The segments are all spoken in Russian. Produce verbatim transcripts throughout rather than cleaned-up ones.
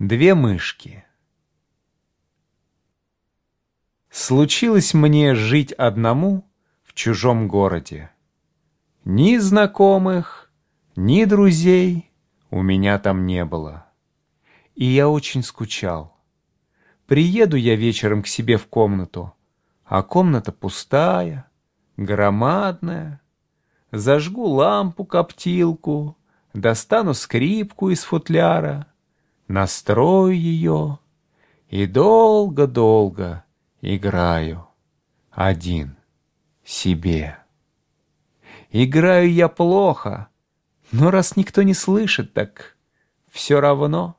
Две мышки. Случилось мне жить одному в чужом городе. Ни знакомых, ни друзей у меня там не было. И я очень скучал. Приеду я вечером к себе в комнату, а комната пустая, громадная. Зажгу лампу-коптилку, достану скрипку из футляра, настрою ее и долго-долго играю один себе. Играю я плохо, но раз никто не слышит, так все равно.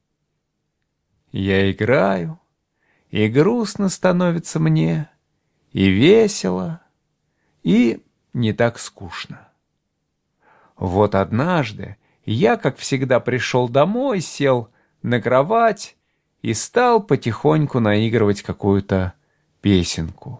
Я играю, и грустно становится мне, и весело, и не так скучно. Вот однажды я, как всегда, пришел домой, сел на кровать и стал потихоньку наигрывать какую-то песенку.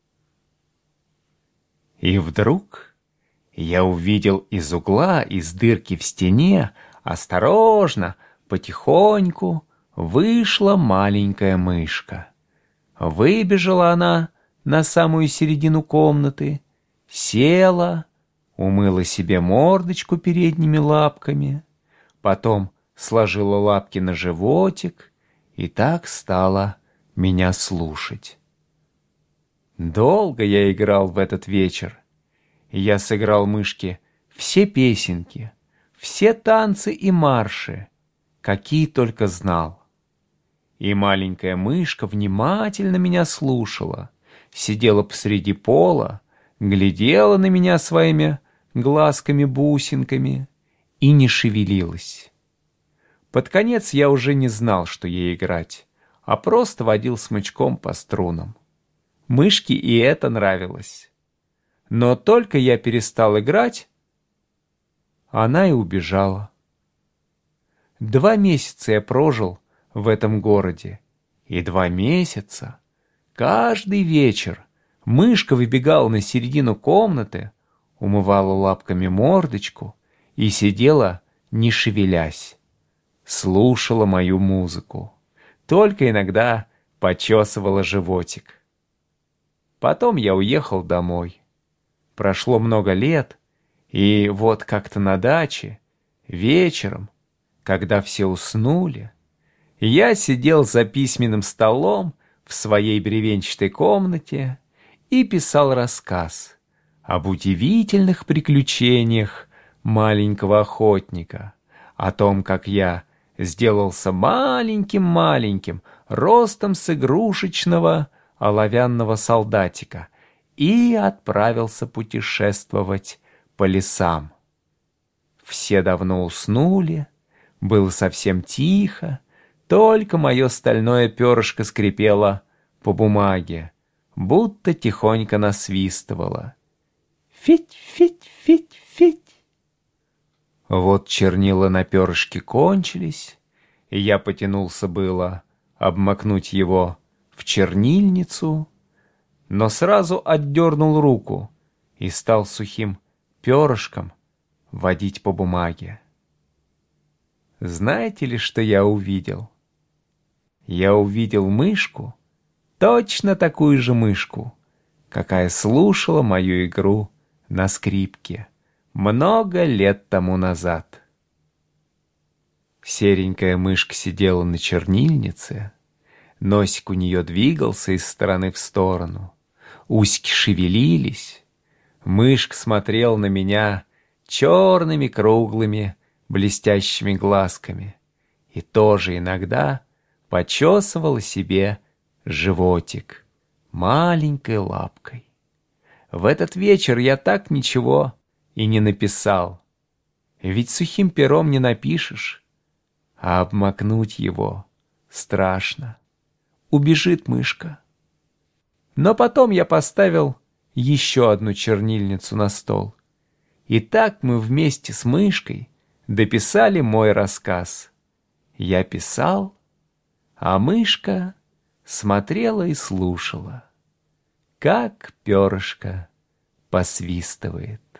И вдруг я увидел из угла, из дырки в стене, осторожно, потихоньку вышла маленькая мышка. Выбежала она на самую середину комнаты, села, умыла себе мордочку передними лапками, потом сложила лапки на животик и так стала меня слушать. Долго я играл в этот вечер. Я сыграл мышке все песенки, все танцы и марши, какие только знал. И маленькая мышка внимательно меня слушала, сидела посреди пола, глядела на меня своими глазками-бусинками и не шевелилась. Под конец я уже не знал, что ей играть, а просто водил смычком по струнам. Мышке и это нравилось. Но только я перестал играть, она и убежала. Два месяца я прожил в этом городе, и два месяца каждый вечер мышка выбегала на середину комнаты, умывала лапками мордочку и сидела, не шевелясь, слушала мою музыку, только иногда почесывала животик. Потом я уехал домой. Прошло много лет, и вот как-то на даче, вечером, когда все уснули, я сидел за письменным столом в своей бревенчатой комнате и писал рассказ об удивительных приключениях маленького охотника, о том, как я сделался маленьким-маленьким, ростом с игрушечного оловянного солдатика, и отправился путешествовать по лесам. Все давно уснули, было совсем тихо, только мое стальное перышко скрипело по бумаге, будто тихонько насвистывало. Фить-фить-фить-фить. Вот чернила на перышке кончились, и я потянулся было обмакнуть его в чернильницу, но сразу отдернул руку и стал сухим перышком водить по бумаге. Знаете ли, что я увидел? Я увидел мышку, точно такую же мышку, какая слушала мою игру на скрипке много лет тому назад. Серенькая мышка сидела на чернильнице, носик у нее двигался из стороны в сторону, усики шевелились, мышка смотрела на меня черными круглыми блестящими глазками и тоже иногда почесывала себе животик маленькой лапкой. В этот вечер я так ничего и не написал, ведь сухим пером не напишешь, а обмакнуть его страшно. Убежит мышка. Но потом я поставил еще одну чернильницу на стол. И так мы вместе с мышкой дописали мой рассказ. Я писал, а мышка смотрела и слушала, как перышко посвистывает.